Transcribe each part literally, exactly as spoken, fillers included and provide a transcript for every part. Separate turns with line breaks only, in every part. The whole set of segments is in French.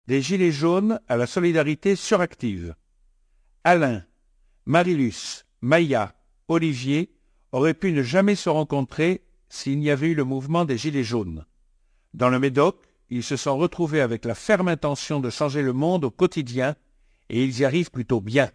Des gilets jaunes à la solidarité suractive. Alain, Marilus, Maya, Olivier auraient pu ne jamais se rencontrer s'il n'y avait eu le mouvement des gilets jaunes. Dans le Médoc, ils se sont retrouvés avec la ferme intention de changer le monde au quotidien, et ils y arrivent plutôt bien.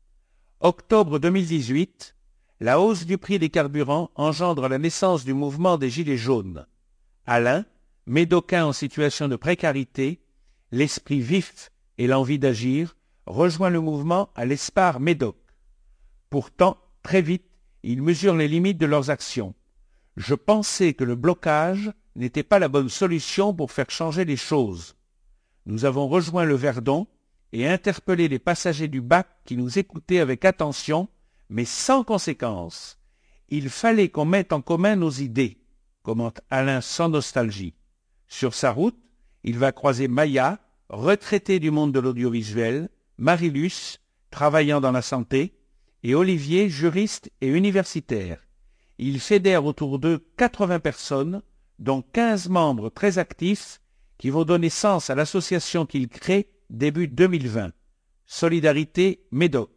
Octobre deux mille dix-huit, la hausse du prix des carburants engendre la naissance du mouvement des Gilets jaunes. Alain, médocain en situation de précarité, l'esprit vif et l'envie d'agir, rejoint le mouvement à l'Espar Médoc. Pourtant, très vite, ils mesurent les limites de leurs actions. Je pensais que le blocage n'était pas la bonne solution pour faire changer les choses. Nous avons rejoint le Verdon et interpellé les passagers du bac qui nous écoutaient avec attention, mais sans conséquence. Il fallait qu'on mette en commun nos idées, commente Alain sans nostalgie. Sur sa route, il va croiser Maya, retraitée du monde de l'audiovisuel, Marilus, travaillant dans la santé, et Olivier, juriste et universitaire. Ils fédèrent autour d'eux quatre-vingts personnes, dont quinze membres très actifs, qui vont donner sens à l'association qu'ils créent début deux mille vingt. Solidarité Médoc.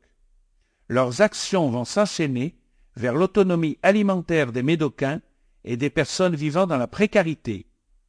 Leurs actions vont s'enchaîner vers l'autonomie alimentaire des Médocains et des personnes vivant dans la précarité,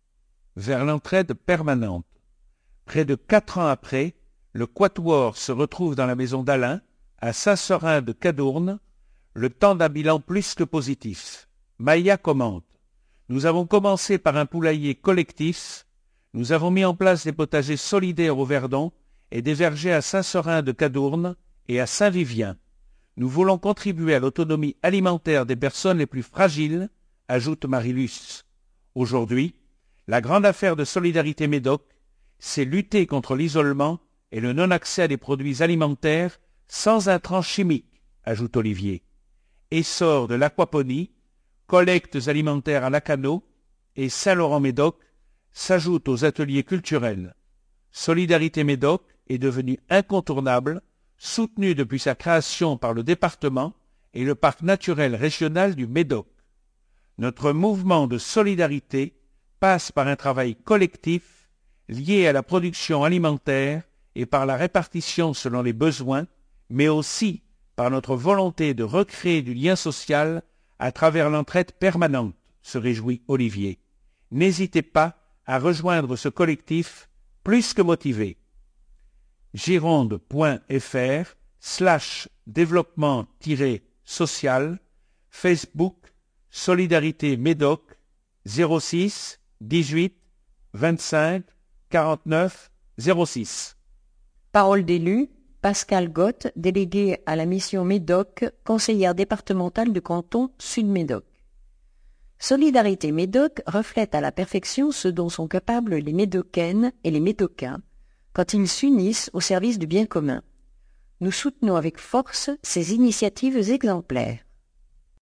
vers l'entraide permanente. Près de quatre ans après, le Quatuor se retrouve dans la maison d'Alain, à Saint-Seurin de Cadourne, le temps d'un bilan plus que positif. Maya commente. Nous avons commencé par un poulailler collectif, nous avons mis en place des potagers solidaires au Verdon et des vergers à Saint-Seurin de Cadourne et à Saint-Vivien. Nous voulons contribuer à l'autonomie alimentaire des personnes les plus fragiles, ajoute Marilus. Aujourd'hui, la grande affaire de Solidarité Médoc, c'est lutter contre l'isolement et le non-accès à des produits alimentaires sans intrants chimiques, ajoute Olivier. Essor de l'aquaponie, collectes alimentaires à Lacanau et Saint-Laurent-Médoc s'ajoutent aux ateliers culturels. Solidarité Médoc est devenue incontournable, soutenue depuis sa création par le département et le parc naturel régional du Médoc. Notre mouvement de solidarité passe par un travail collectif lié à la production alimentaire et par la répartition selon les besoins, mais aussi par notre volonté de recréer du lien social à travers l'entraide permanente, se réjouit Olivier. N'hésitez pas à rejoindre ce collectif plus que motivé. gironde.fr slash développement-social Facebook Solidarité Médoc zéro six dix-huit vingt-cinq quarante-neuf zéro six.
Parole d'élu, Pascal Gott, délégué à la mission Médoc, conseillère départementale du canton Sud-Médoc. Solidarité Médoc reflète à la perfection ce dont sont capables les Médocaines et les Médocains quand ils s'unissent au service du bien commun. Nous soutenons avec force ces initiatives exemplaires.